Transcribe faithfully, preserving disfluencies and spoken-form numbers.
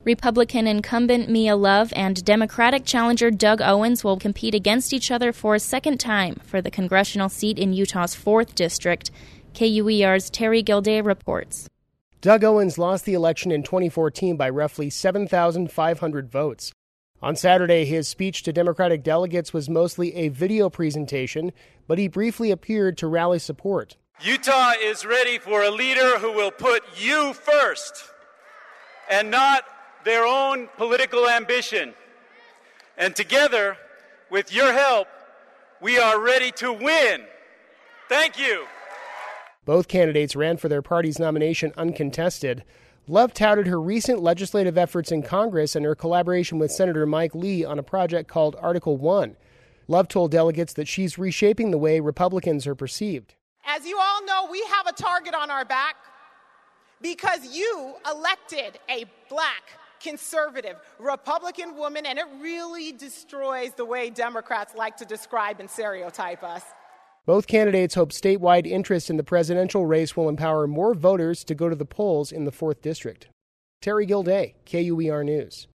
Republican incumbent Mia Love and Democratic challenger Doug Owens will compete against each other for a second time for the congressional seat in Utah's fourth District. K U E R's Terry Gilday reports. Doug Owens lost the election in twenty fourteen by roughly seven thousand five hundred votes. On Saturday, his speech to Democratic delegates was mostly a video presentation, but he briefly appeared to rally support. Utah is ready for a leader who will put you first and not their own political ambition. And together, with your help, we are ready to win. Thank you. Both candidates ran for their party's nomination uncontested. Love touted her recent legislative efforts in Congress and her collaboration with Senator Mike Lee on a project called Article one. Love told delegates that she's reshaping the way Republicans are perceived. As you all know, we have a target on our back because you elected a black, conservative, Republican woman, and it really destroys the way Democrats like to describe and stereotype us. Both candidates hope statewide interest in the presidential race will empower more voters to go to the polls in the fourth District. Terry Gilday, K U E R News.